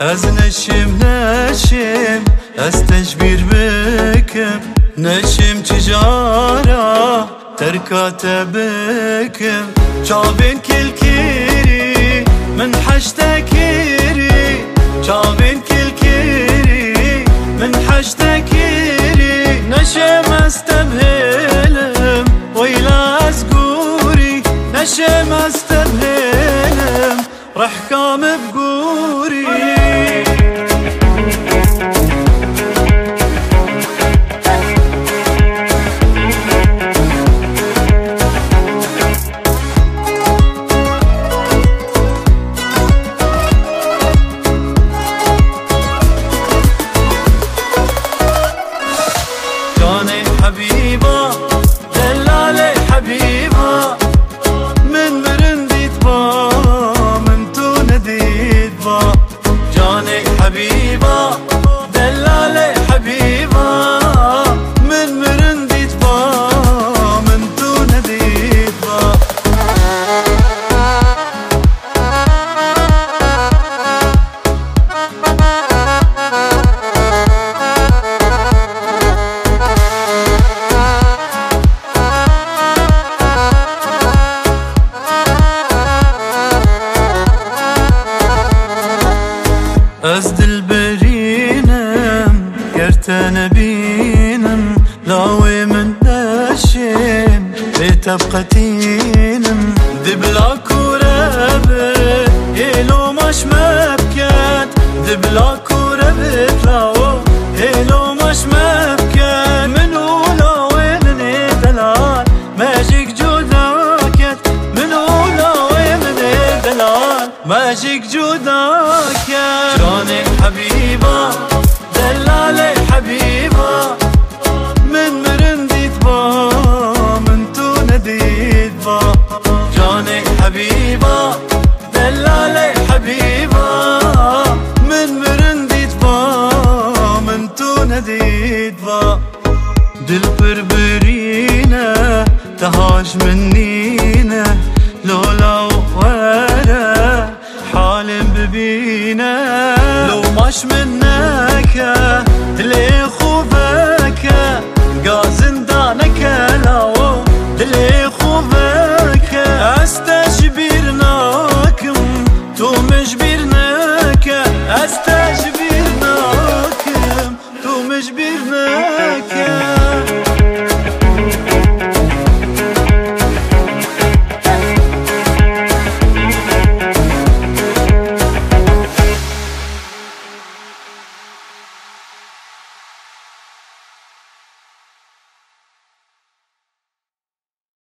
از نشم از تشبیر بکم نشم تجارة تركات بكم شابين كل كيري من حشتكيري شابين كل كيري من حشتكيري نشم استبهلم ويلا اسقوري نشم استبهلم رح كام بقوري حبيبة دلالي حبيبة من مرندي تبا من تون ديد با جاني حبيبة دلالي حبيبة من مرندي تبا من تون ديد با از دل برینم گرتن بینم لاوی من نشم بتبقتینم دبلا کوربه هلو مش مبکت دبلا کوربه لاو هلو مش مبکت منو لاوی من دلال ماجیک جداکت منو لاوی من دلال ماجیک جداکت جاني حبيبة دلالي حبيبة من مرندي تبا من تون ديد با جاني حبيبة دلالي حبيبة من مرندي تبا من تون ديد با دل بربرينا تهاج منينا لولا ولا حالم ببينا لو مش